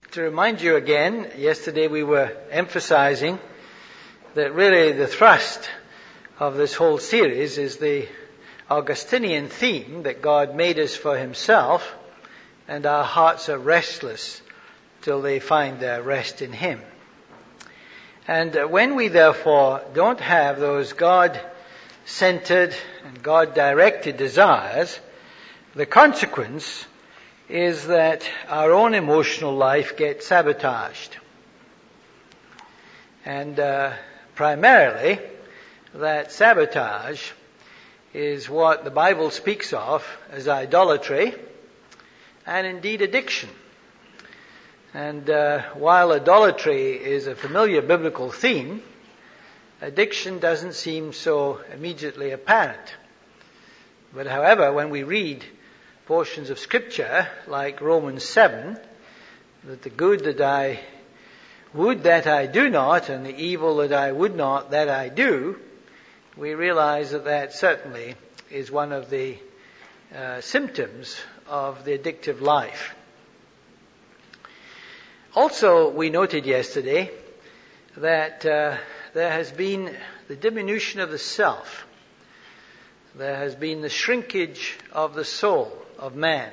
To remind you again, yesterday we were emphasizing that really the thrust of this whole series is the Augustinian theme that God made us for himself, and our hearts are restless till they find their rest in him. And when we therefore don't have those God-centered and God-directed desires, the consequence is that our own emotional life gets sabotaged. And primarily, that sabotage is what the Bible speaks of as idolatry and indeed addiction. And while idolatry is a familiar biblical theme, addiction doesn't seem so immediately apparent. But however, when we read portions of Scripture, like Romans 7, that the good that I would that I do not, and the evil that I would not that I do, we realize that that certainly is one of the symptoms of the addictive life. Also, we noted yesterday that there has been the diminution of the self. There has been the shrinkage of the soul of man.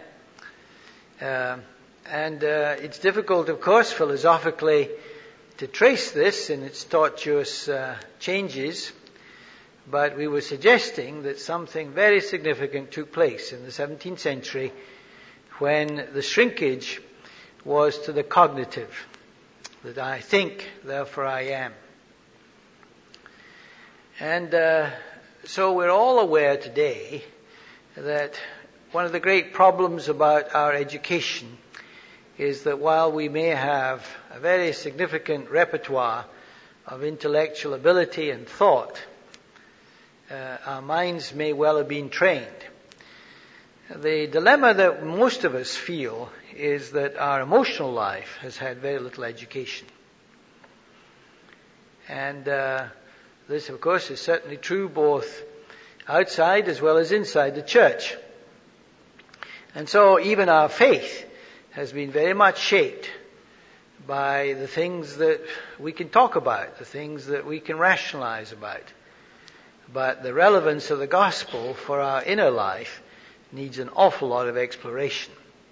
And it's difficult, of course, philosophically to trace this in its tortuous changes, but we were suggesting that something very significant took place in the 17th century when the shrinkage was to the cognitive, that I think, therefore I am. And so we're all aware today that one of the great problems about our education is that while we may have a very significant repertoire of intellectual ability and thought, our minds may well have been trained. The dilemma that most of us feel is that our emotional life has had very little education. And this, of course, is certainly true both outside as well as inside the church. And so even our faith has been very much shaped by the things that we can talk about, the things that we can rationalize about. But the relevance of the gospel for our inner life needs an awful lot of exploration.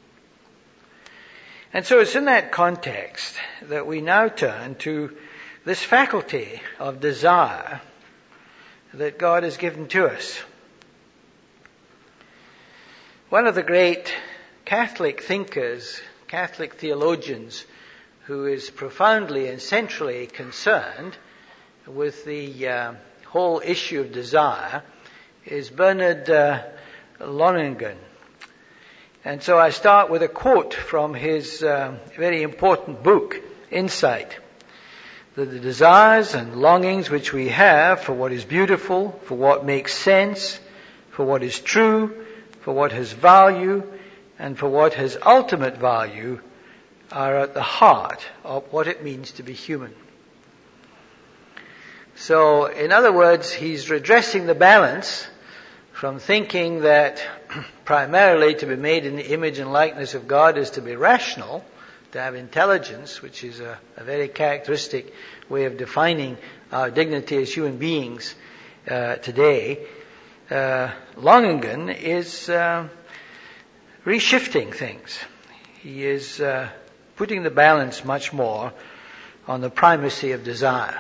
And so it's in that context that we now turn to this faculty of desire that God has given to us. One of the great Catholic thinkers, Catholic theologians, who is profoundly and centrally concerned with the whole issue of desire, is Bernard Lonergan. And so I start with a quote from his very important book, Insight. That the desires and longings which we have for what is beautiful, for what makes sense, for what is true, for what has value, and for what has ultimate value are at the heart of what it means to be human. So, in other words, he's redressing the balance from thinking that primarily to be made in the image and likeness of God is to be rational, to have intelligence, which is a very characteristic way of defining our dignity as human beings today. Lonergan is reshifting things. He is putting the balance much more on the primacy of desire.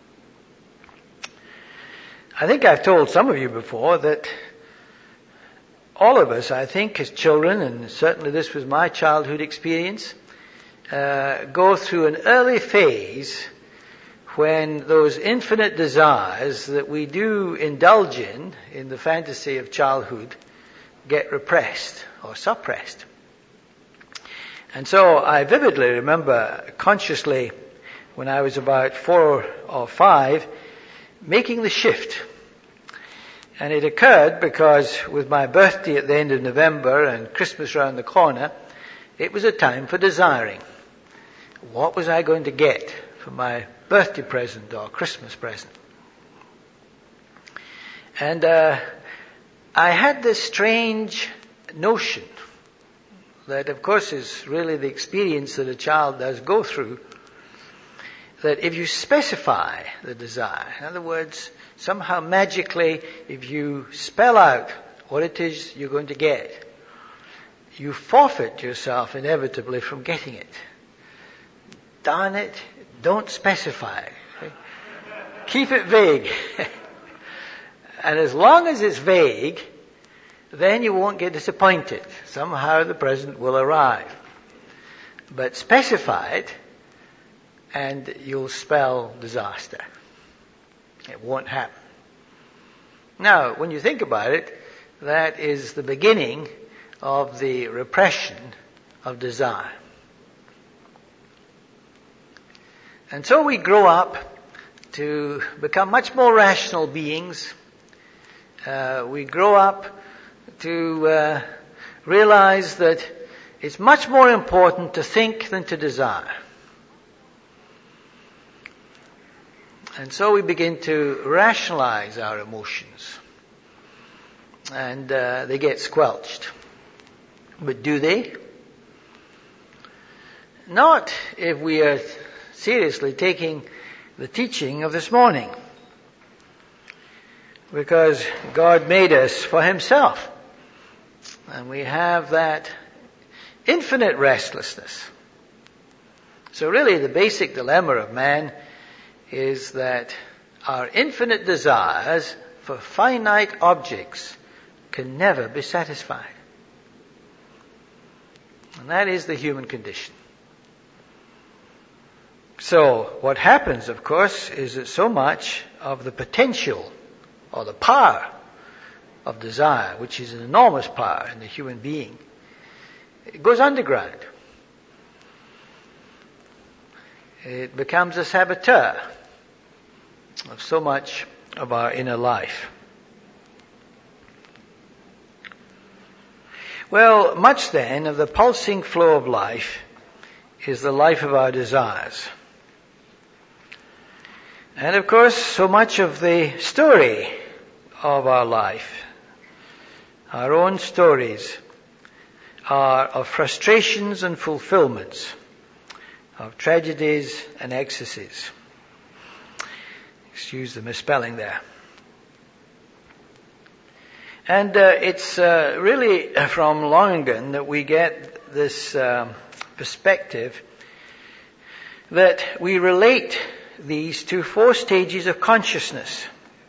I think I've told some of you before that all of us, I think, as children, and certainly this was my childhood experience, go through an early phase when those infinite desires that we do indulge in the fantasy of childhood, get repressed or suppressed. And so I vividly remember consciously when I was about 4 or 5 making the shift. And it occurred because with my birthday at the end of November and Christmas round the corner, it was a time for desiring. What was I going to get for my birthday present or Christmas present? And I had this strange notion that of course is really the experience that a child does go through, that if you specify the desire, in other words, somehow magically, if you spell out what it is you're going to get, you forfeit yourself inevitably from getting it. Darn it, don't specify. Keep it vague. And as long as it's vague, then you won't get disappointed. Somehow the present will arrive. But specify it, and you'll spell disaster. It won't happen. Now, when you think about it, that is the beginning of the repression of desire. And so we grow up to become much more rational beings. We grow up to realize that it's much more important to think than to desire. And so we begin to rationalize our emotions. And they get squelched. But do they? Not if we are seriously taking the teaching of this morning. Because God made us for Himself. And we have that infinite restlessness. So really the basic dilemma of man is that our infinite desires for finite objects can never be satisfied. And that is the human condition. So what happens, of course, is that so much of the potential or the power of desire, which is an enormous power in the human being, it goes underground. It becomes a saboteur of so much of our inner life. Well, much then of the pulsing flow of life is the life of our desires. And of course, so much of the story of our life, our own stories, are of frustrations and fulfillments, of tragedies and ecstasies. Excuse the misspelling there. And it's really from Lonergan that we get this perspective that we relate these to 4 stages of consciousness.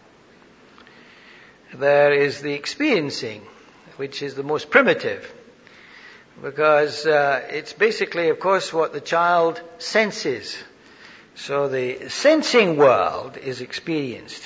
There is the experiencing, which is the most primitive, because it's basically, of course, what the child senses. So the sensing world is experienced.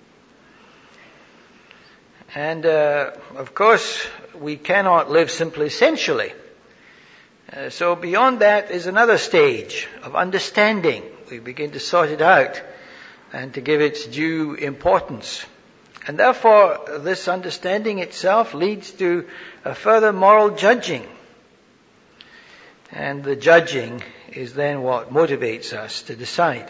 And, of course, we cannot live simply sensually. So beyond that is another stage of understanding. We begin to sort it out and to give its due importance. And therefore, this understanding itself leads to a further moral judging. And the judging is then what motivates us to decide.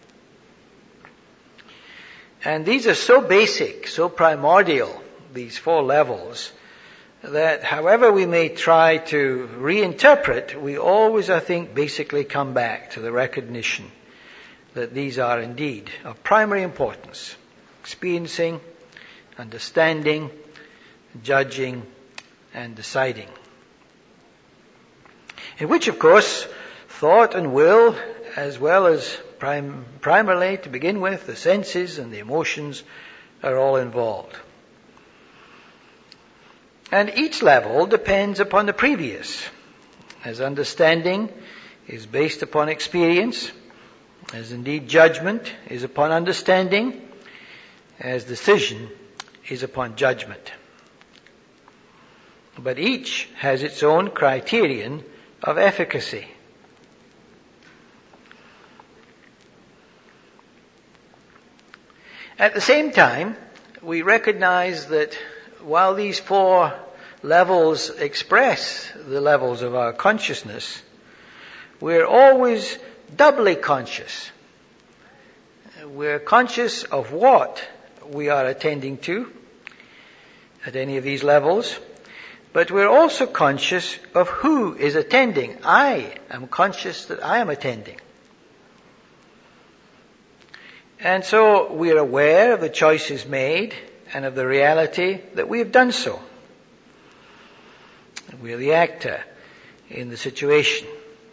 And these are so basic, so primordial, these 4 levels, that however we may try to reinterpret, we always, I think, basically come back to the recognition that these are indeed of primary importance. Experiencing, understanding, judging, and deciding. In which, of course, thought and will, as well as primarily, to begin with, the senses and the emotions are all involved. And each level depends upon the previous, as understanding is based upon experience, as indeed judgment is upon understanding, as decision is upon judgment. But each has its own criterion of efficacy. At the same time, we recognize that while these 4 levels express the levels of our consciousness, we're always doubly conscious. We're conscious of what we are attending to at any of these levels, but we're also conscious of who is attending. I am conscious that I am attending. And so we're aware of the choices made and of the reality that we have done so. We're the actor in the situation.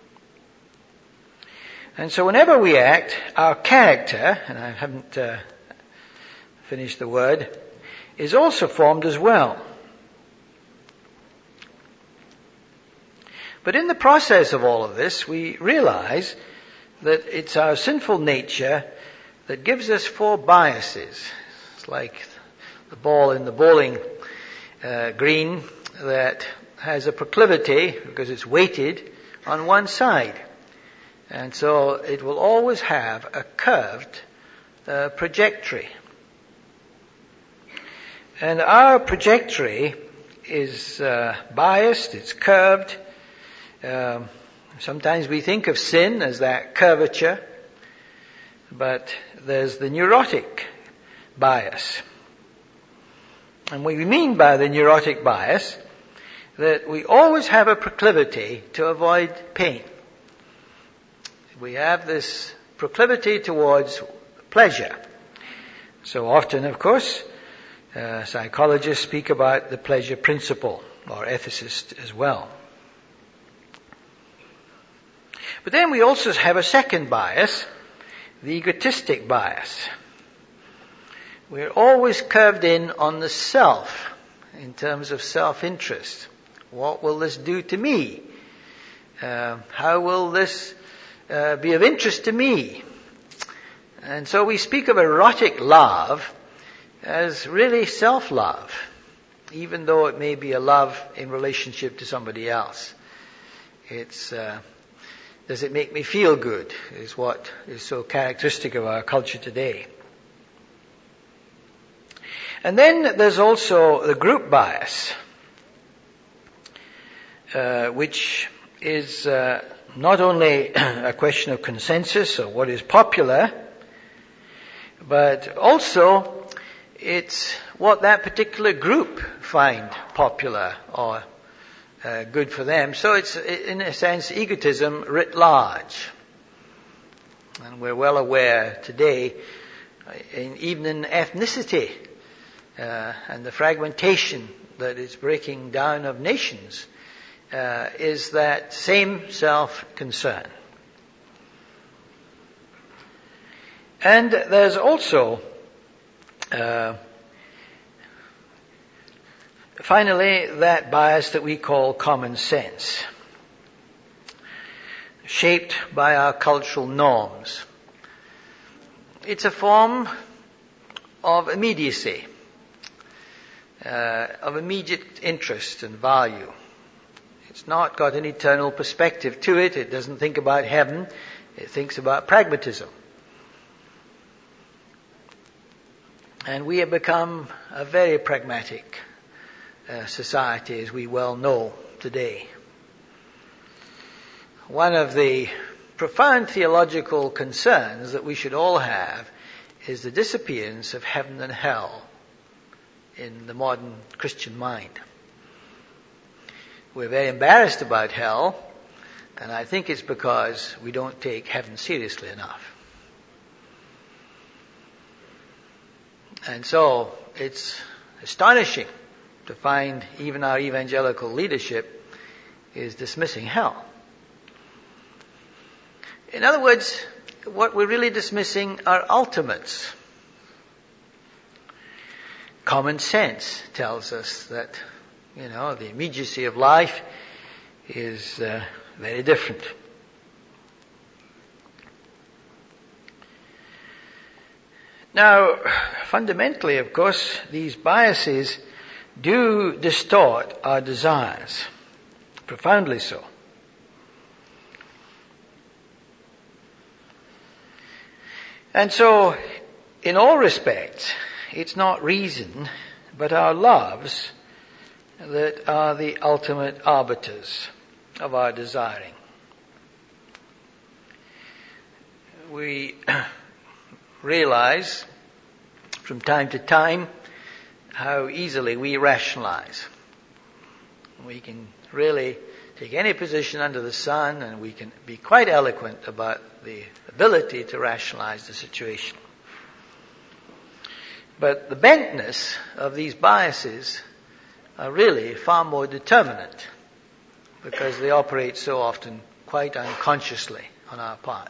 And so whenever we act, our character, and I haven't finished the word, is also formed as well. But in the process of all of this, we realize that it's our sinful nature that gives us 4 biases. It's like the ball in the bowling green that has a proclivity, because it's weighted, on one side. And so it will always have a curved trajectory. And our trajectory is biased, it's curved. Sometimes we think of sin as that curvature, but there's the neurotic bias. And what we mean by the neurotic bias, that we always have a proclivity to avoid pain. We have this proclivity towards pleasure. So often, of course, psychologists speak about the pleasure principle, or ethicists as well. But then we also have a second bias, the egotistic bias. We're always curved in on the self, in terms of self-interest. What will this do to me? How will this be of interest to me? And so we speak of erotic love as really self-love, even though it may be a love in relationship to somebody else. It's does it make me feel good, is what is so characteristic of our culture today. And then there's also the group bias, which is not only a question of consensus or what is popular, but also it's what that particular group find popular or good for them. So it's, in a sense, egotism writ large. And we're well aware today, even in ethnicity, and the fragmentation that is breaking down of nations, is that same self-concern. And there's also, finally, that bias that we call common sense, shaped by our cultural norms. It's a form of immediacy, of immediate interest and value. It's not got an eternal perspective to it. It doesn't think about heaven. It thinks about pragmatism. And we have become a very pragmatic society, as we well know today. One of the profound theological concerns that we should all have is the disappearance of heaven and hell in the modern Christian mind. We're very embarrassed about hell, and I think it's because we don't take heaven seriously enough. And so it's astonishing to find even our evangelical leadership is dismissing hell. In other words, what we're really dismissing are ultimates. Common sense tells us that, the immediacy of life is very different. Now, fundamentally, of course, these biases do distort our desires, profoundly so. And so, in all respects, it's not reason, but our loves that are the ultimate arbiters of our desiring. We realize from time to time how easily we rationalize. We can really take any position under the sun, and we can be quite eloquent about the ability to rationalize the situation. But the bentness of these biases are really far more determinant, because they operate so often quite unconsciously on our part.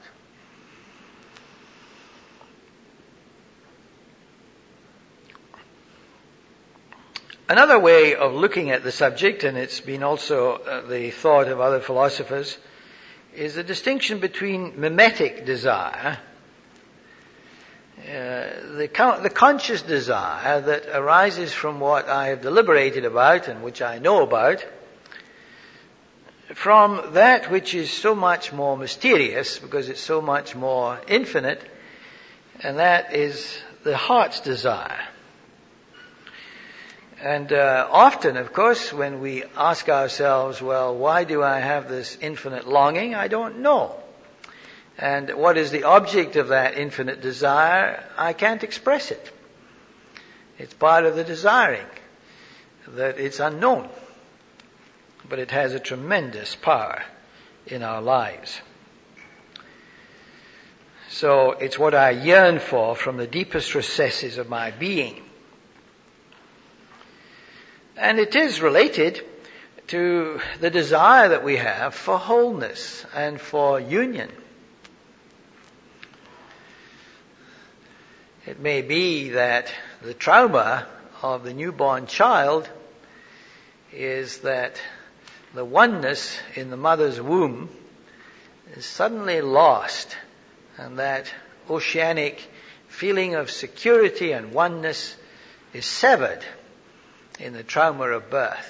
Another way of looking at the subject, and it's been also the thought of other philosophers, is the distinction between mimetic desire, the conscious desire that arises from what I have deliberated about and which I know about, from that which is so much more mysterious because it's so much more infinite, and that is the heart's desire. And often, of course, when we ask ourselves, well, why do I have this infinite longing? I don't know. And what is the object of that infinite desire? I can't express it. It's part of the desiring, that it's unknown. But it has a tremendous power in our lives. So it's what I yearn for from the deepest recesses of my being. And it is related to the desire that we have for wholeness and for union. It may be that the trauma of the newborn child is that the oneness in the mother's womb is suddenly lost, and that oceanic feeling of security and oneness is severed in the trauma of birth.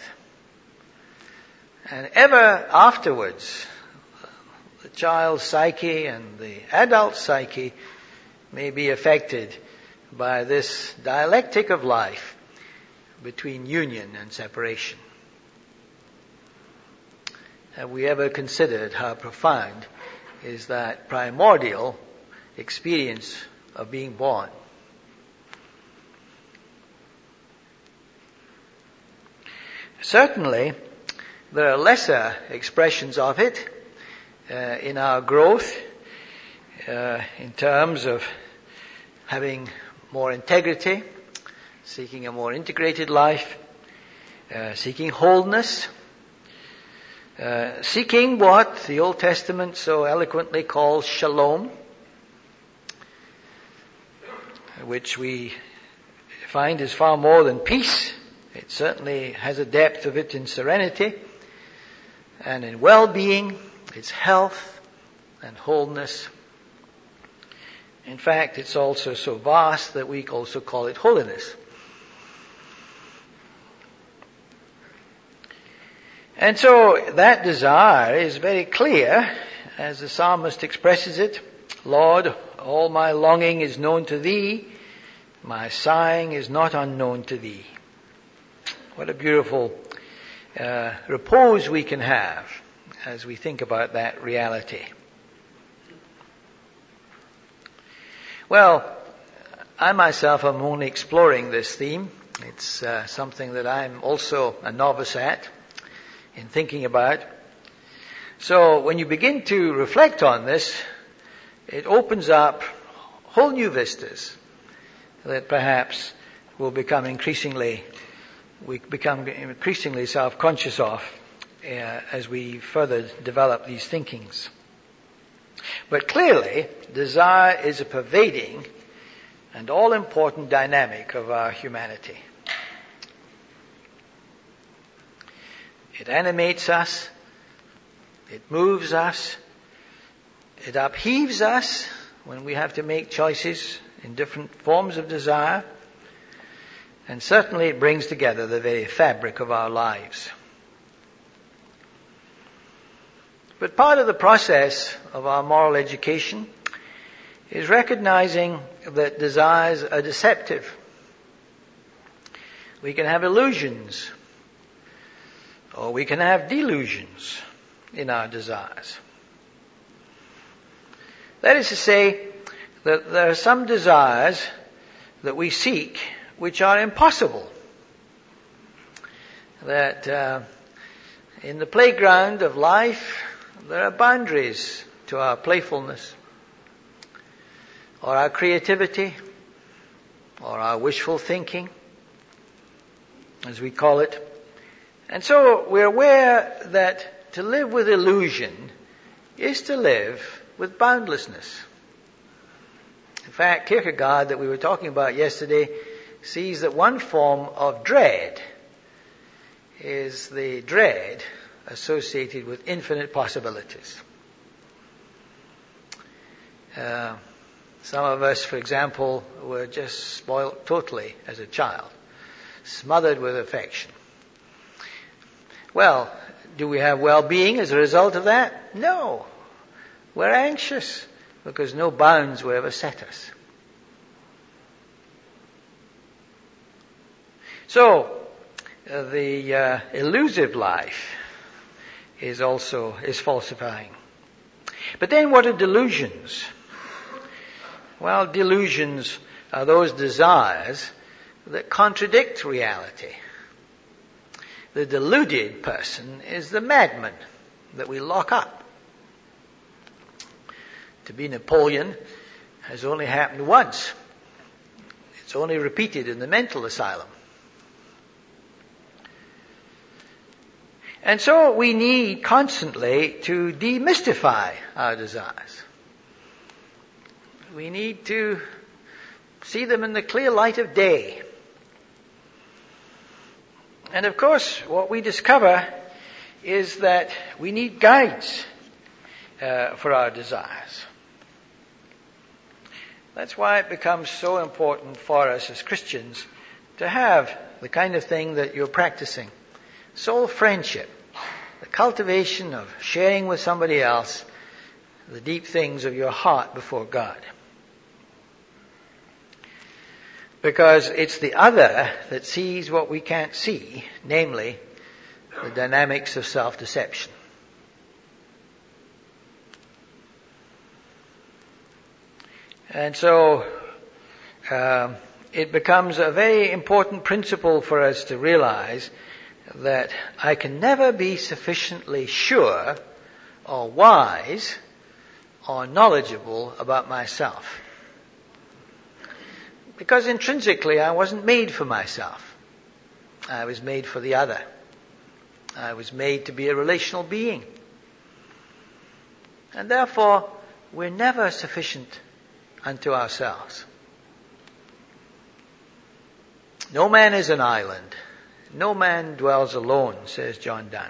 And ever afterwards, the child's psyche and the adult psyche may be affected by this dialectic of life between union and separation. Have we ever considered how profound is that primordial experience of being born? Certainly, there are lesser expressions of it in our growth, in terms of having more integrity, seeking a more integrated life, seeking wholeness, seeking what the Old Testament so eloquently calls shalom, which we find is far more than peace. It certainly has a depth of it in serenity and in well-being, its health and wholeness. In fact, it's also so vast that we also call it holiness. And so that desire is very clear, as the psalmist expresses it. Lord, all my longing is known to thee, my sighing is not unknown to thee. What a beautiful repose we can have as we think about that reality. Well, I myself am only exploring this theme. It's something that I'm also a novice at in thinking about. So when you begin to reflect on this, it opens up whole new vistas that perhaps will become increasingly self-conscious of as we further develop these thinkings. But clearly, desire is a pervading and all-important dynamic of our humanity. It animates us, it moves us, it upheaves us when we have to make choices in different forms of desire, and certainly it brings together the very fabric of our lives. But part of the process of our moral education is recognizing that desires are deceptive. We can have illusions, or we can have delusions in our desires. That is to say, that there are some desires that we seek which are impossible. That In the playground of life, there are boundaries to our playfulness, or our creativity, or our wishful thinking, as we call it. And so we're aware that to live with illusion is to live with boundlessness. In fact, Kierkegaard, that we were talking about yesterday, sees that one form of dread is the dread associated with infinite possibilities. Some of us, for example, were just spoiled totally as a child, smothered with affection. Well, do we have well-being as a result of that? No. We're anxious because no bounds were ever set us. So, the elusive life is falsifying. But then what are delusions? Well, delusions are those desires that contradict reality. The deluded person is the madman that we lock up. To be Napoleon has only happened once. It's only repeated in the mental asylum. And so we need constantly to demystify our desires. We need to see them in the clear light of day. And of course, what we discover is that we need guides for our desires. That's why it becomes so important for us as Christians to have the kind of thing that you're practicing. Soul friendship, the cultivation of sharing with somebody else the deep things of your heart before God. Because it's the other that sees what we can't see, namely the dynamics of self-deception. And so it becomes a very important principle for us to realize that I can never be sufficiently sure or wise or knowledgeable about myself. Because intrinsically I wasn't made for myself. I was made for the other. I was made to be a relational being. And therefore, we're never sufficient unto ourselves. No man is an island. No man dwells alone, says John Donne.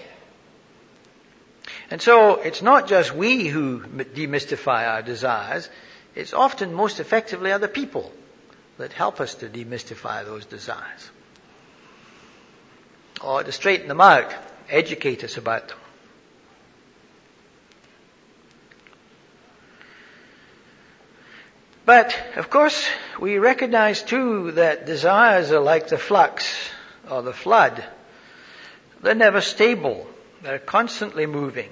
And so it's not just we who demystify our desires. It's often most effectively other people that help us to demystify those desires. Or to straighten them out, educate us about them. But, of course, we recognize too that desires are like the flux or the flood. They're never stable. They're constantly moving.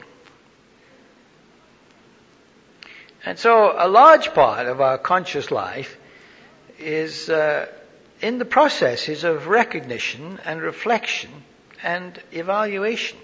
And so a large part of our conscious life is in the processes of recognition and reflection and evaluation.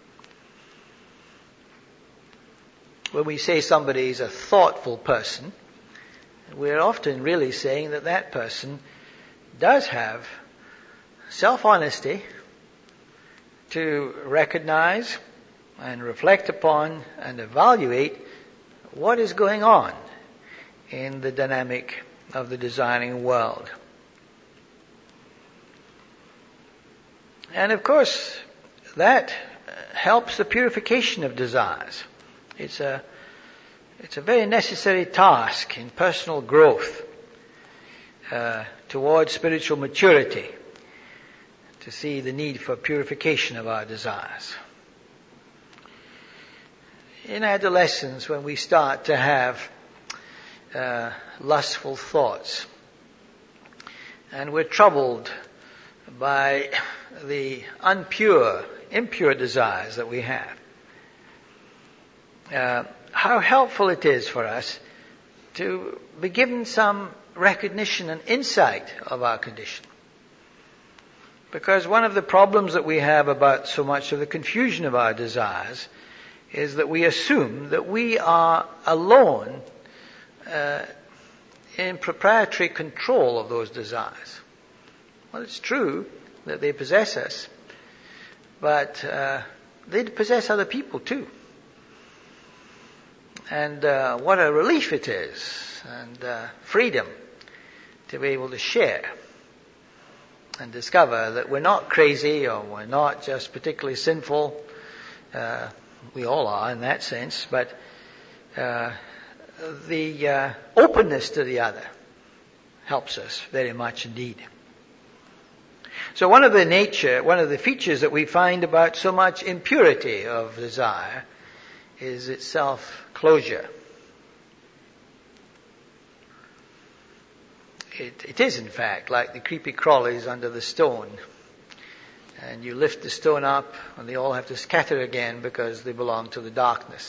When we say somebody is a thoughtful person, we're often really saying that that person does have self-honesty to recognize and reflect upon and evaluate what is going on in the dynamic of the desiring world. And of course, that helps the purification of desires. It's a very necessary task in personal growth towards spiritual maturity to see the need for purification of our desires. In adolescence, when we start to have lustful thoughts and we're troubled by the impure desires that we have, how helpful it is for us to be given some recognition and insight of our condition. Because one of the problems that we have about so much of the confusion of our desires is that we assume that we are alone in proprietary control of those desires. Well, it's true that they possess us, but they possess other people too. And what a relief it is, and freedom to be able to share and discover that we're not crazy or we're not just particularly sinful. We all are in that sense, but the openness to the other helps us very much indeed. So one of the features that we find about so much impurity of desire is its self-closure. It is, in fact, like the creepy crawlies under the stone. And you lift the stone up and they all have to scatter again because they belong to the darkness.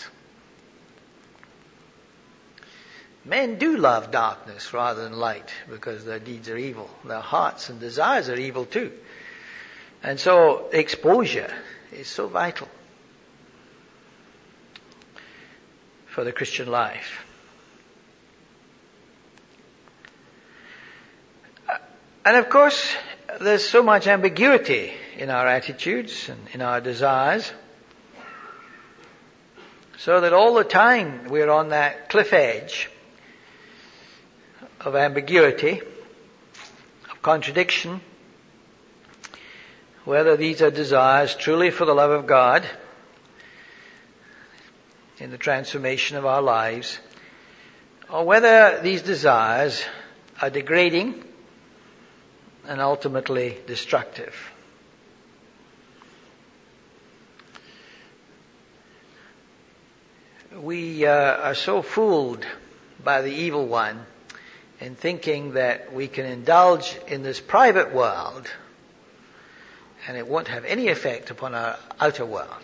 Men do love darkness rather than light because their deeds are evil. Their hearts and desires are evil too. And so exposure is so vital for the Christian life. And of course, there's so much ambiguity in our attitudes and in our desires, so that all the time we're on that cliff edge of ambiguity, of contradiction, whether these are desires truly for the love of God in the transformation of our lives, or whether these desires are degrading and ultimately destructive. We are so fooled by the evil one in thinking that we can indulge in this private world and it won't have any effect upon our outer world.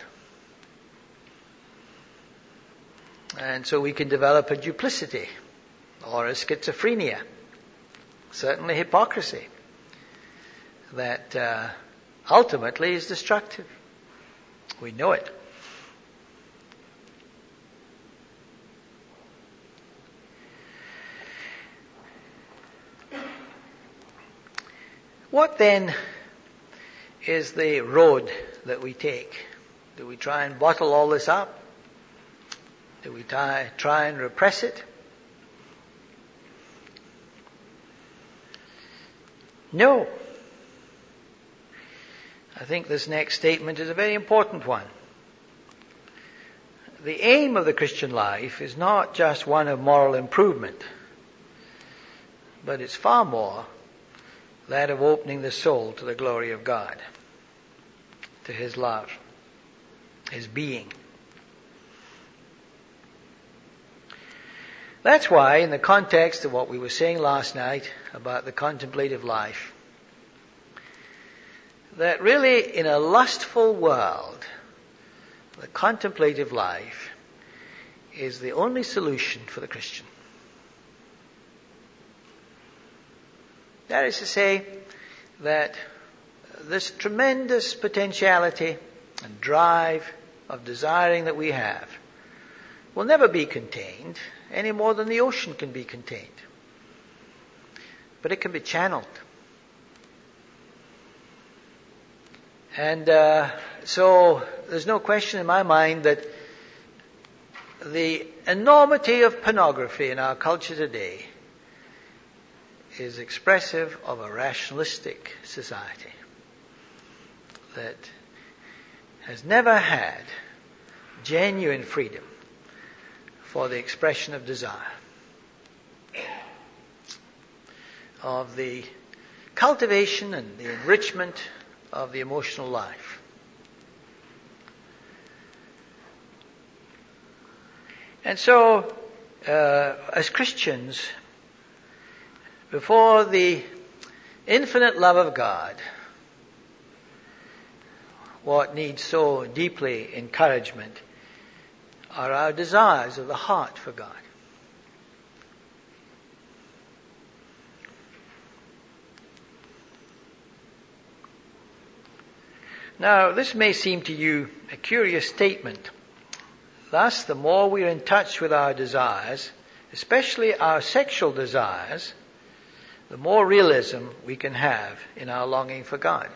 And so we can develop a duplicity or a schizophrenia, certainly hypocrisy, that ultimately is destructive. We know it. What then is the road that we take? Do we try and bottle all this up? Do we try and repress it? No. I think this next statement is a very important one. The aim of the Christian life is not just one of moral improvement, but it's far more that of opening the soul to the glory of God, to His love, His being. That's why, in the context of what we were saying last night about the contemplative life, that really in a lustful world, the contemplative life is the only solution for the Christian. That is to say that this tremendous potentiality and drive of desiring that we have will never be contained any more than the ocean can be contained. But it can be channeled. And so there's no question in my mind that the enormity of pornography in our culture today is expressive of a rationalistic society that has never had genuine freedom for the expression of desire, of the cultivation and the enrichment of the emotional life. And so, as Christians, before the infinite love of God, what needs so deeply encouragement are our desires of the heart for God. Now, this may seem to you a curious statement. Thus, the more we are in touch with our desires, especially our sexual desires, the more realism we can have in our longing for God.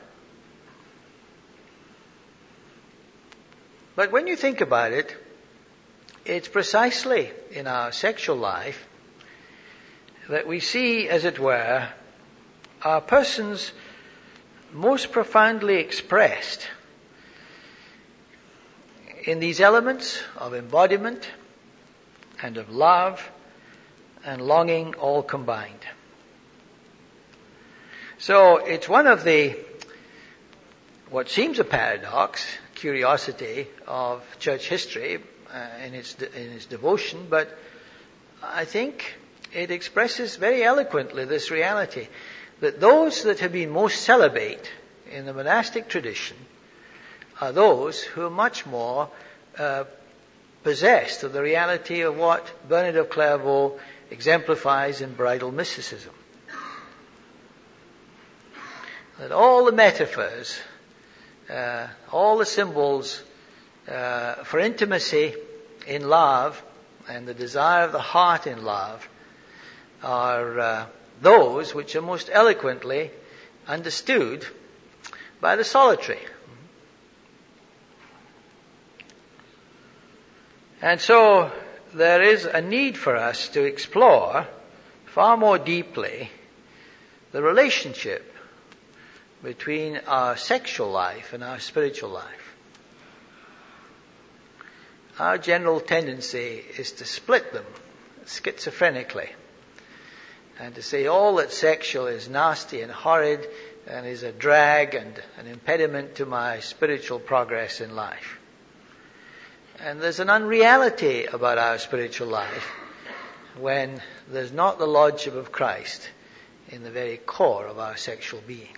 But when you think about it, it's precisely in our sexual life that we see, as it were, our persons most profoundly expressed in these elements of embodiment and of love and longing all combined. So it's one of what seems a paradox, curiosity of church history in its devotion, but I think it expresses very eloquently this reality that those that have been most celibate in the monastic tradition are those who are much more possessed of the reality of what Bernard of Clairvaux exemplifies in bridal mysticism. That all the metaphors, all the symbols for intimacy in love and the desire of the heart in love are those which are most eloquently understood by the solitary. And so there is a need for us to explore far more deeply the relationship between our sexual life and our spiritual life. Our general tendency is to split them schizophrenically and to say all that's sexual is nasty and horrid and is a drag and an impediment to my spiritual progress in life. And there's an unreality about our spiritual life when there's not the Lordship of Christ in the very core of our sexual being.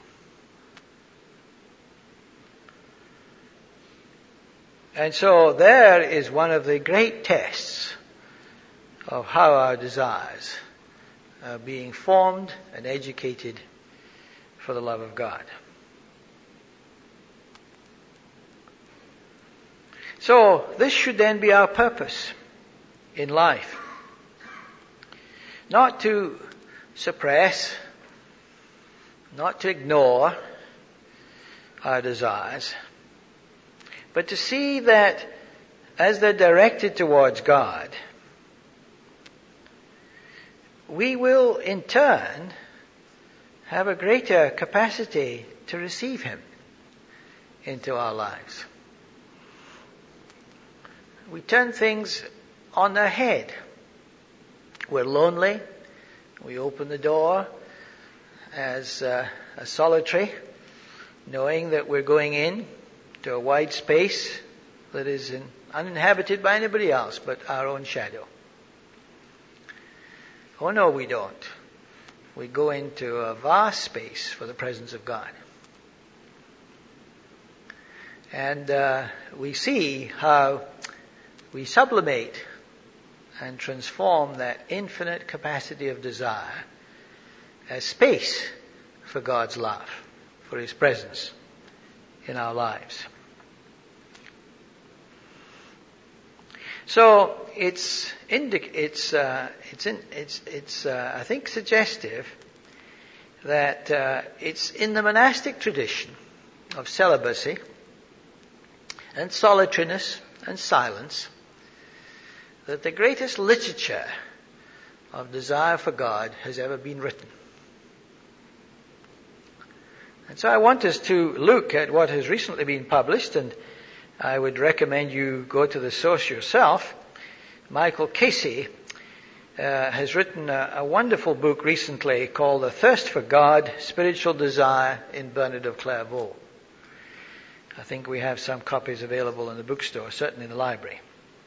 And so there is one of the great tests of how our desires are being formed and educated for the love of God. So this should then be our purpose in life. Not to suppress, not to ignore our desires, but to see that as they're directed towards God, we will in turn have a greater capacity to receive Him into our lives. We turn things on their head. We're lonely. We open the door as a solitary, knowing that we're going in to a wide space that is uninhabited by anybody else but our own shadow. Oh no, we don't. We go into a vast space for the presence of God. And we see how we sublimate and transform that infinite capacity of desire as space for God's love, for His presence in our lives. So it's I think suggestive that it's in the monastic tradition of celibacy and solitariness and silence that the greatest literature of desire for God has ever been written. And so I want us to look at what has recently been published, and I would recommend you go to the source yourself. Michael Casey has written a wonderful book recently called The Thirst for God, Spiritual Desire in Bernard of Clairvaux. I think we have some copies available in the bookstore, certainly in the library.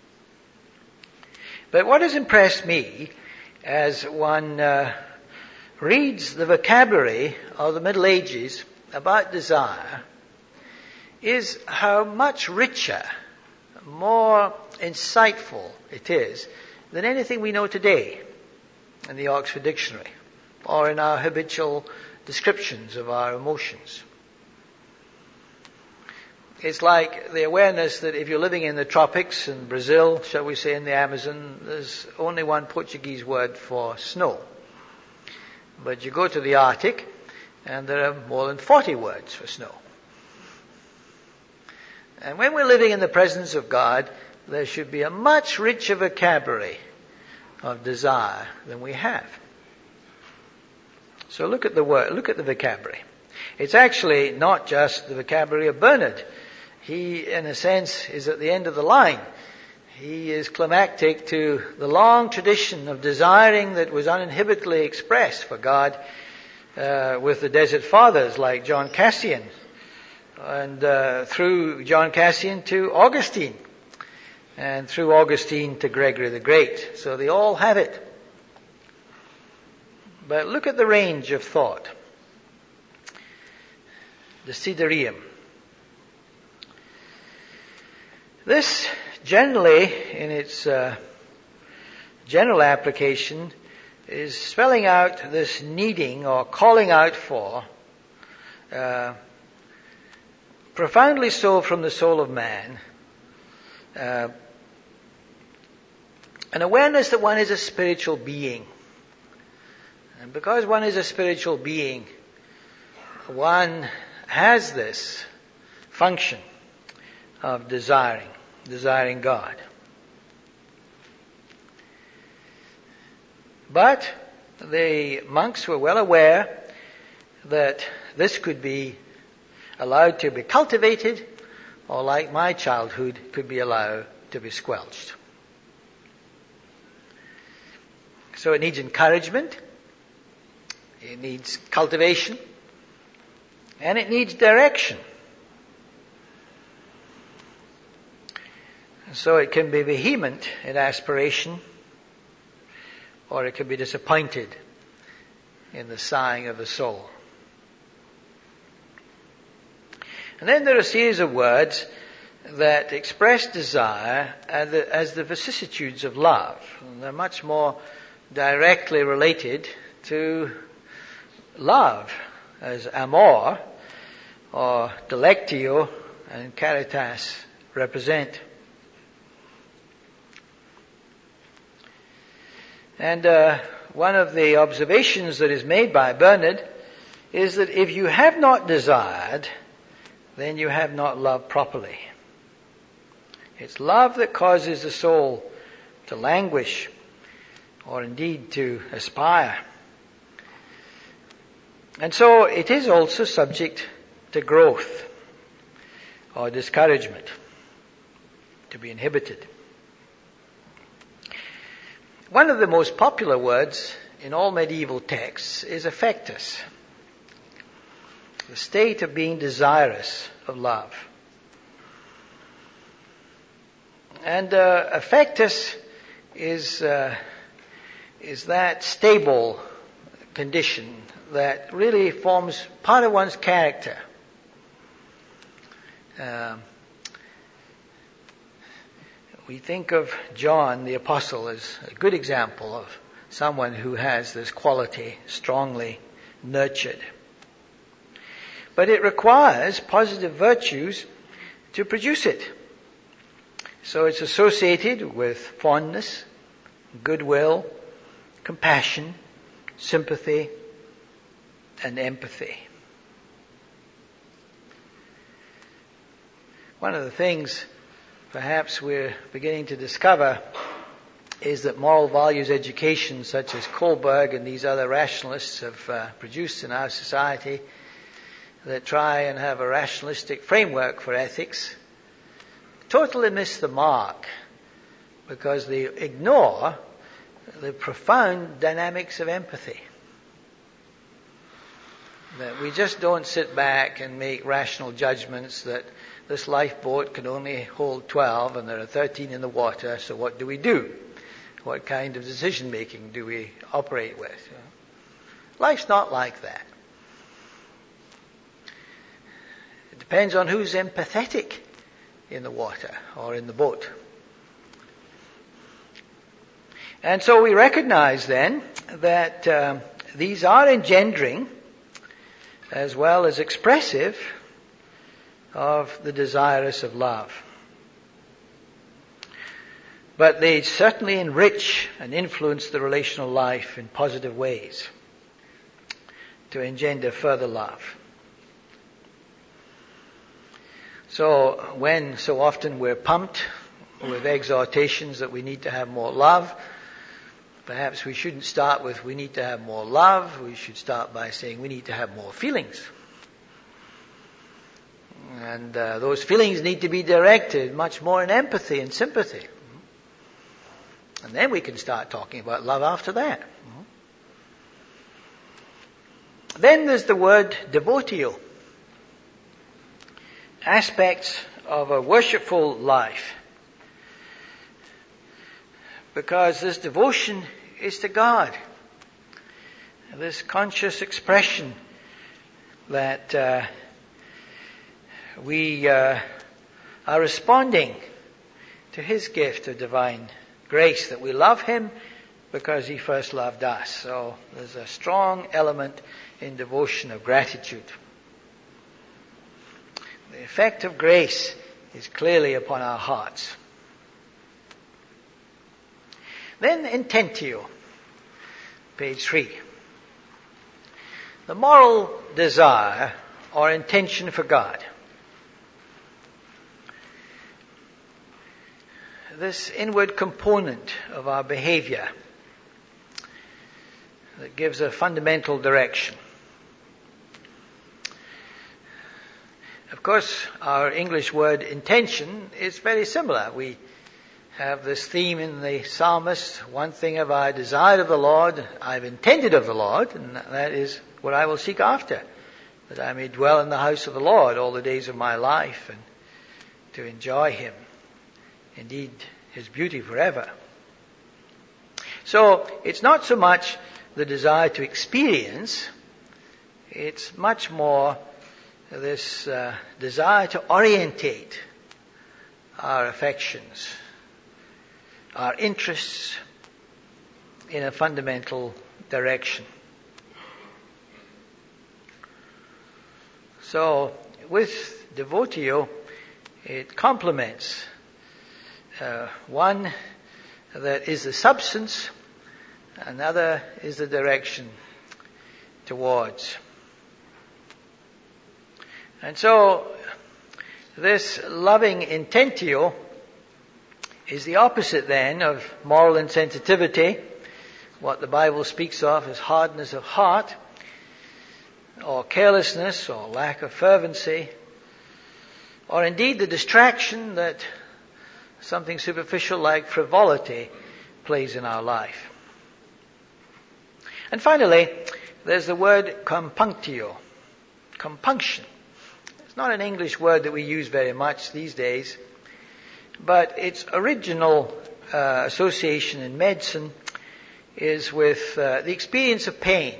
But what has impressed me as one reads the vocabulary of the Middle Ages about desire is how much richer, more insightful it is than anything we know today in the Oxford Dictionary or in our habitual descriptions of our emotions. It's like the awareness that if you're living in the tropics, in Brazil, shall we say in the Amazon, there's only one Portuguese word for snow. But you go to the Arctic, and there are more than 40 words for snow. And when we're living in the presence of God, there should be a much richer vocabulary of desire than we have. So look at the word, look at the vocabulary. It's actually not just the vocabulary of Bernard. He, in a sense, is at the end of the line. He is climactic to the long tradition of desiring that was uninhibitedly expressed for God with the Desert Fathers like John Cassian, and through John Cassian to Augustine, and through Augustine to Gregory the Great. So they all have it. But look at the range of thought. Desiderium. This generally, in its general application, is spelling out this needing or calling out for, profoundly so from the soul of man, an awareness that one is a spiritual being. And because one is a spiritual being, one has this function of desiring God. But the monks were well aware that this could be allowed to be cultivated, or like my childhood, could be allowed to be squelched. So it needs encouragement, it needs cultivation, and it needs direction. So it can be vehement in aspiration, or it can be disappointed in the sighing of the soul. And then there are a series of words that express desire as the vicissitudes of love. And they're much more directly related to love, as amor or delectio and caritas represent. And one of the observations that is made by Bernard is that if you have not desired, then you have not loved properly. It's love that causes the soul to languish, or indeed to aspire. And so it is also subject to growth or discouragement, to be inhibited. One of the most popular words in all medieval texts is affectus, the state of being desirous of love. And affectus is that stable condition that really forms part of one's character. We think of John the Apostle as a good example of someone who has this quality strongly nurtured. But it requires positive virtues to produce it. So it's associated with fondness, goodwill, compassion, sympathy, and empathy. One of the things perhaps we're beginning to discover is that moral values education, such as Kohlberg and these other rationalists have produced in our society, that try and have a rationalistic framework for ethics, totally miss the mark because they ignore the profound dynamics of empathy. That we just don't sit back and make rational judgments that this lifeboat can only hold 12 and there are 13 in the water, so what do we do? What kind of decision making do we operate with? Life's not like that. It depends on who's empathetic in the water or in the boat. And so we recognize then that these are engendering as well as expressive of the desirous of love. But they certainly enrich and influence the relational life in positive ways to engender further love. So when so often we're pumped with exhortations that we need to have more love, perhaps we shouldn't start with we need to have more love. We should start by saying we need to have more feelings. And those feelings need to be directed much more in empathy and sympathy. And then we can start talking about love after that. Then there's the word devotio. Aspects of a worshipful life. Because this devotion is to God. This conscious expression that we are responding to His gift of divine grace, that we love Him because He first loved us. So there's a strong element in devotion of gratitude. The effect of grace is clearly upon our hearts. Then intentio, page 3. The moral desire or intention for God. This inward component of our behavior that gives a fundamental direction. Of course, our English word intention is very similar. We have this theme in the psalmist, one thing have I desired of the Lord, I've intended of the Lord, and that is what I will seek after, that I may dwell in the house of the Lord all the days of my life and to enjoy Him. Indeed, His beauty forever. So, it's not so much the desire to experience, it's much more this desire to orientate our affections, our interests in a fundamental direction. So, with devotio, it complements one that is the substance, another is the direction towards. And so, this loving intentio is the opposite then of moral insensitivity, what the Bible speaks of as hardness of heart, or carelessness, or lack of fervency, or indeed the distraction that something superficial like frivolity plays in our life. And finally, there's the word compunctio, compunction. It's not an English word that we use very much these days, but its original association in medicine is with the experience of pain,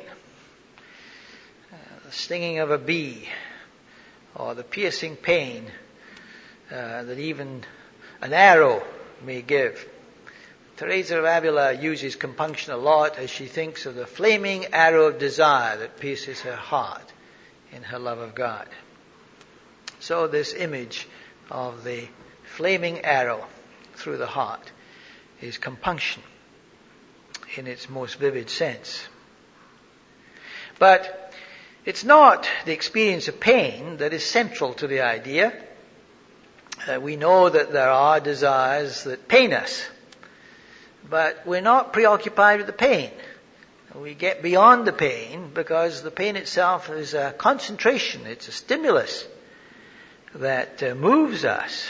the stinging of a bee, or the piercing pain that even an arrow may give. Teresa of Avila uses compunction a lot as she thinks of the flaming arrow of desire that pierces her heart in her love of God. So this image of the flaming arrow through the heart is compunction in its most vivid sense. But it's not the experience of pain that is central to the idea. We know that there are desires that pain us, but we're not preoccupied with the pain. We get beyond the pain because the pain itself is a concentration, it's a stimulus that moves us.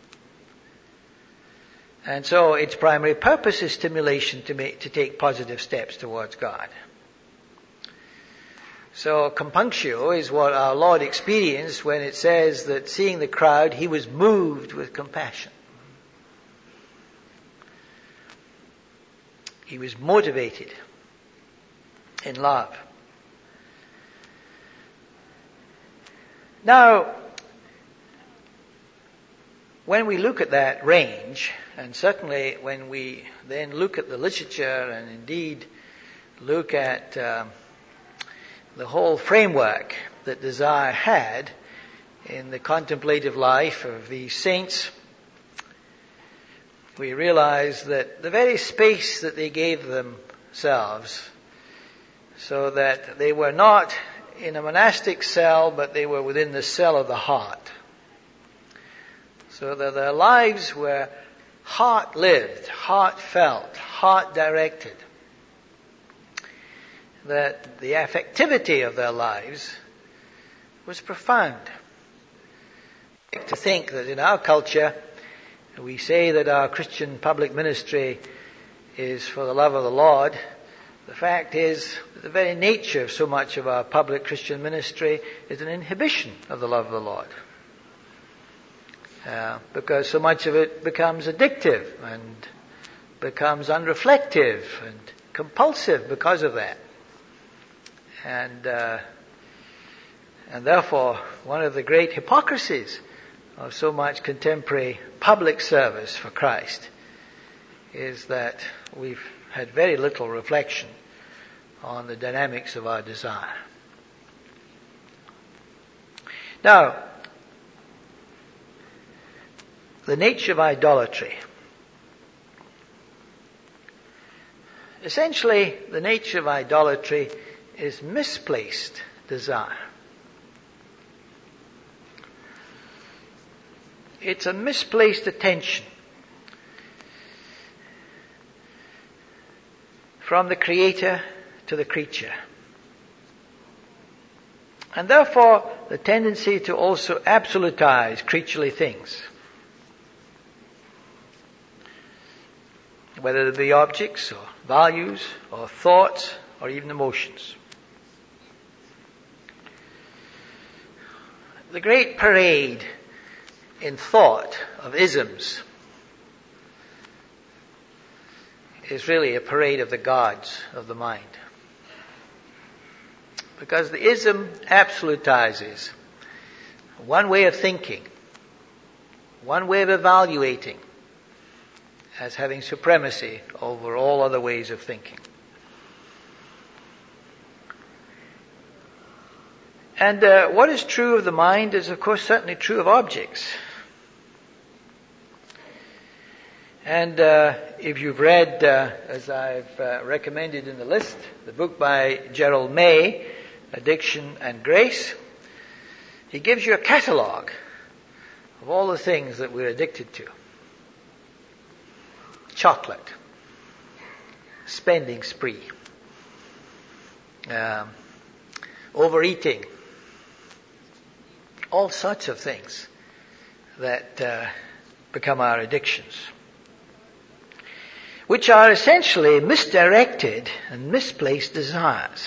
And so its primary purpose is stimulation to take positive steps towards God. So compunctio is what our Lord experienced when it says that seeing the crowd, He was moved with compassion. He was motivated in love. Now, when we look at that range, and certainly when we then look at the literature and indeed look at the whole framework that desire had in the contemplative life of these saints, we realize that the very space that they gave themselves, so that they were not in a monastic cell, but they were within the cell of the heart, so that their lives were heart-lived, heart-felt, heart-directed, that the affectivity of their lives was profound. To think that in our culture, we say that our Christian public ministry is for the love of the Lord. The fact is, the very nature of so much of our public Christian ministry is an inhibition of the love of the Lord. Because so much of it becomes addictive and becomes unreflective and compulsive because of that. And therefore, one of the great hypocrisies of so much contemporary public service for Christ is that we've had very little reflection on the dynamics of our desire. Now, the nature of idolatry. Essentially, the nature of idolatry is misplaced desire. It's a misplaced attention from the Creator to the creature. And therefore, the tendency to also absolutize creaturely things, whether they be objects or values or thoughts or even emotions. The great parade in thought of isms is really a parade of the gods of the mind. Because the ism absolutizes one way of thinking, one way of evaluating as having supremacy over all other ways of thinking. And what is true of the mind is, of course, certainly true of objects. And if you've read, as I've recommended in the list, the book by Gerald May, Addiction and Grace, he gives you a catalogue of all the things that we're addicted to. Chocolate, spending spree, overeating, all sorts of things that become our addictions, which are essentially misdirected and misplaced desires.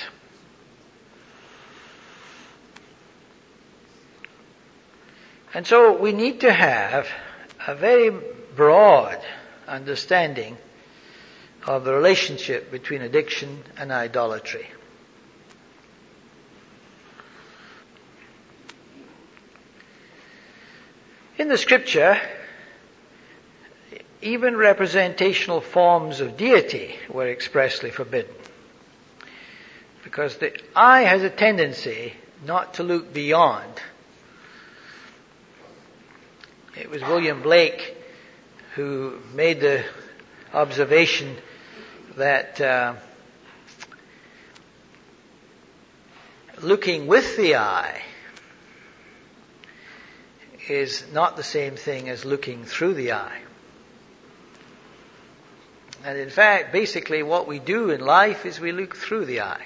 And so we need to have a very broad understanding of the relationship between addiction and idolatry. In the Scripture, even representational forms of deity were expressly forbidden, because the eye has a tendency not to look beyond. It was William Blake who made the observation that looking with the eye is not the same thing as looking through the eye. And in fact, basically what we do in life is we look through the eye,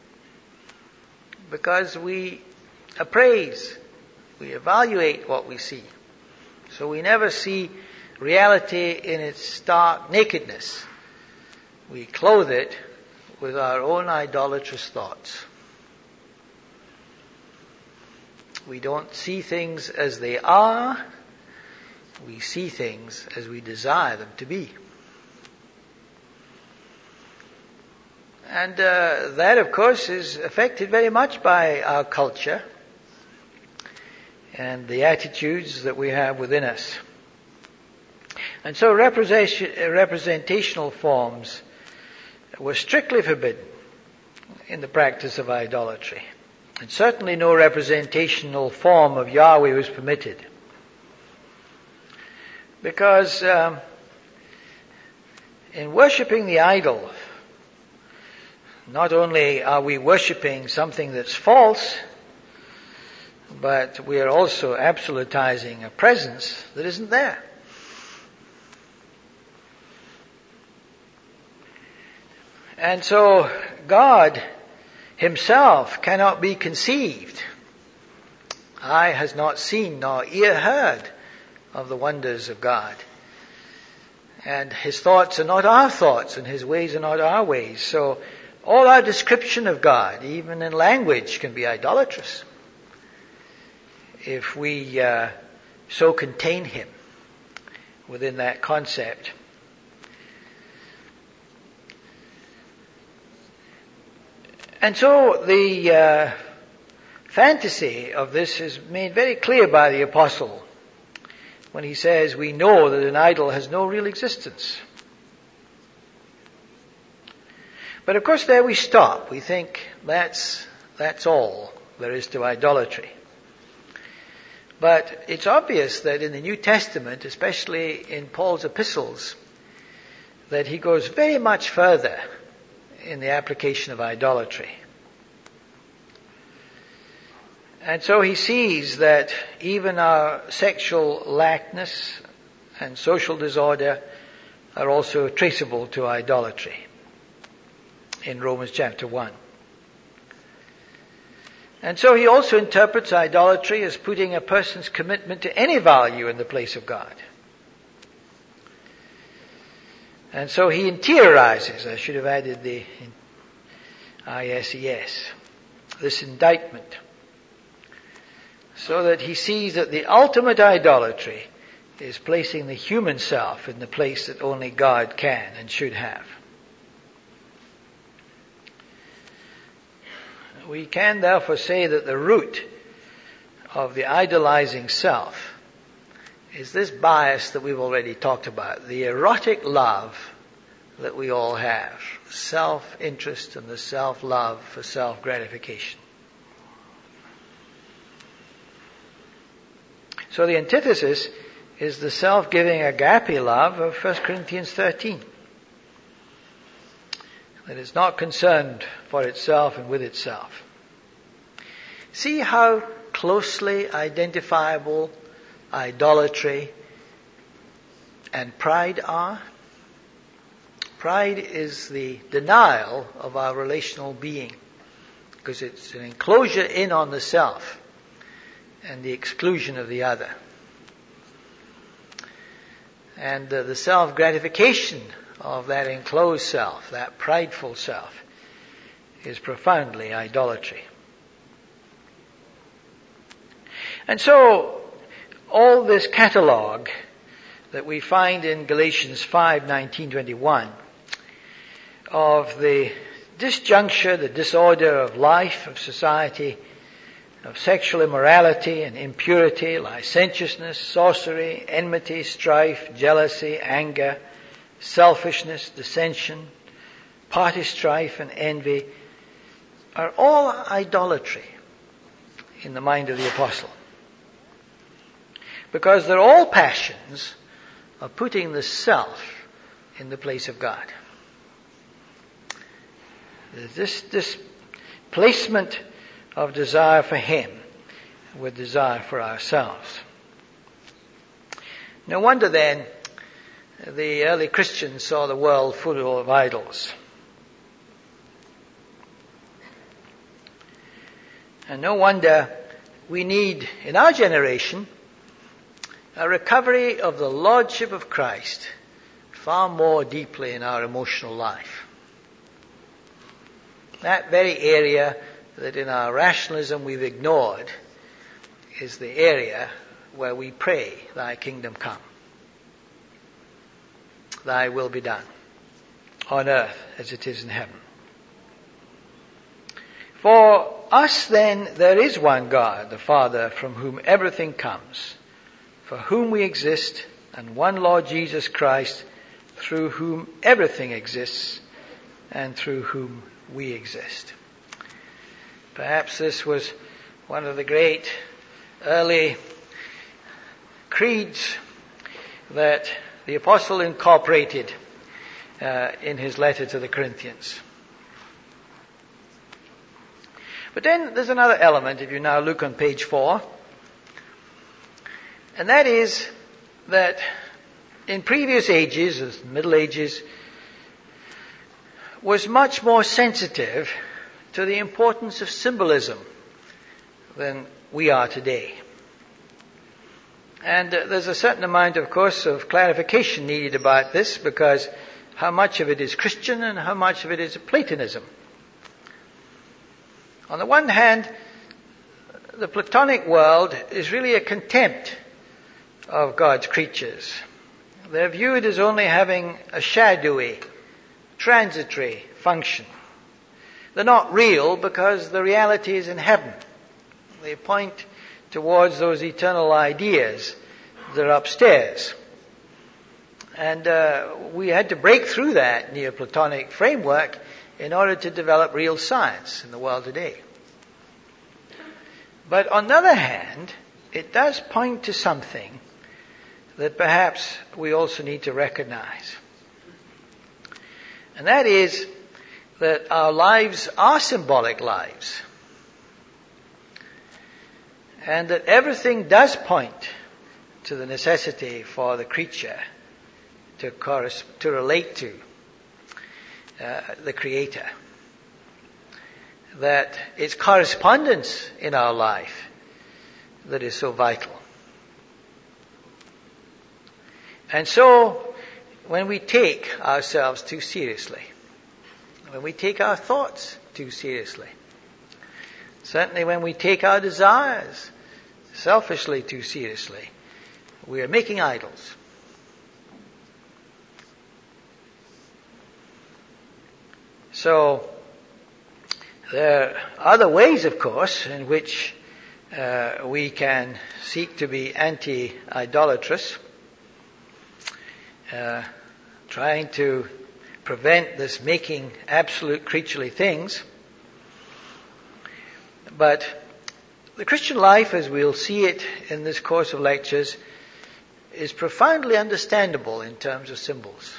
because we appraise, we evaluate what we see. So we never see reality in its stark nakedness. We clothe it with our own idolatrous thoughts. We don't see things as they are. We see things as we desire them to be. And that, of course, is affected very much by our culture and the attitudes that we have within us. And so representational forms were strictly forbidden in the practice of idolatry. And certainly no representational form of Yahweh was permitted. Because in worshipping the idol, not only are we worshipping something that's false, but we are also absolutizing a presence that isn't there. And so God himself cannot be conceived. Eye has not seen nor ear heard of the wonders of God. And his thoughts are not our thoughts, and his ways are not our ways. So all our description of God, even in language, can be idolatrous if we so contain him within that concept. And so the fantasy of this is made very clear by the apostle when he says we know that an idol has no real existence. But of course there we stop. We think that's all there is to idolatry. But it's obvious that in the New Testament, especially in Paul's epistles, that he goes very much further in the application of idolatry. And so he sees that even our sexual laxness and social disorder are also traceable to idolatry in Romans chapter 1. And so he also interprets idolatry as putting a person's commitment to any value in the place of God. And so he interiorizes, I should have added the ISES, this indictment, so that he sees that the ultimate idolatry is placing the human self in the place that only God can and should have. We can therefore say that the root of the idolizing self is this bias that we've already talked about, the erotic love that we all have, self-interest and the self-love for self-gratification. So the antithesis is the self-giving agape love of 1 Corinthians 13. That is not concerned for itself and with itself. See how closely identifiable idolatry and pride are? Pride is the denial of our relational being, because it's an enclosure in on the self and the exclusion of the other. And the self-gratification of that enclosed self, that prideful self, is profoundly idolatry. And so, all this catalogue that we find in Galatians 5:19-21 of the disjuncture, the disorder of life, of society, of sexual immorality and impurity, licentiousness, sorcery, enmity, strife, jealousy, anger, selfishness, dissension, party strife and envy are all idolatry in the mind of the apostle. Because they're all passions of putting the self in the place of God. This placement of desire for him with desire for ourselves. No wonder then the early Christians saw the world full of idols. And no wonder we need, in our generation, a recovery of the Lordship of Christ far more deeply in our emotional life. That very area that in our rationalism we've ignored is the area where we pray, Thy kingdom come. Thy will be done, on earth as it is in heaven. For us then there is one God, the Father, from whom everything comes, for whom we exist, and one Lord Jesus Christ, through whom everything exists, and through whom we exist. Perhaps this was one of the great early creeds that the apostle incorporated in his letter to the Corinthians. But then there's another element, if you now look on page 4, and that is that in previous ages, the Middle Ages, was much more sensitive to the importance of symbolism than we are today. And there's a certain amount, of course, of clarification needed about this, because how much of it is Christian and how much of it is Platonism. On the one hand, the Platonic world is really a contempt of God's creatures. They're viewed as only having a shadowy, transitory function. They're not real because the reality is in heaven. They point towards those eternal ideas that are upstairs. And we had to break through that Neoplatonic framework in order to develop real science in the world today. But on the other hand, it does point to something that perhaps we also need to recognize. And that is that our lives are symbolic lives. And that everything does point to the necessity for the creature to relate to the Creator. That it's correspondence in our life that is so vital. And so, when we take ourselves too seriously, when we take our thoughts too seriously, certainly when we take our desires selfishly too seriously, we are making idols. So, there are other ways, of course, in which we can seek to be anti-idolatrous, trying to prevent this making absolute creaturely things. But the Christian life, as we'll see it in this course of lectures, is profoundly understandable in terms of symbols.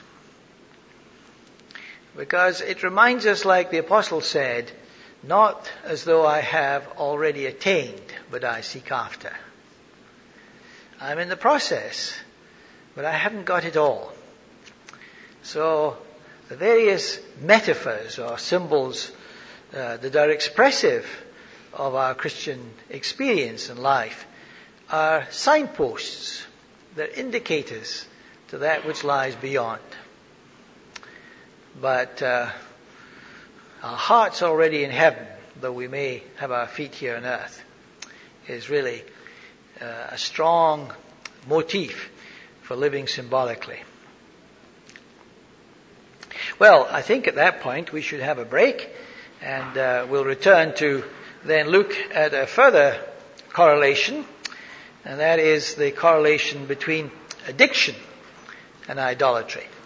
Because it reminds us, like the apostle said, not as though I have already attained, but I seek after. I'm in the process, but I haven't got it all. So the various metaphors or symbols that are expressive of our Christian experience in life are signposts. They're indicators to that which lies beyond. But our heart's already in heaven, though we may have our feet here on earth, is really a strong motif for living symbolically. Well, I think at that point we should have a break, and we'll return to then look at a further correlation, and that is the correlation between addiction and idolatry.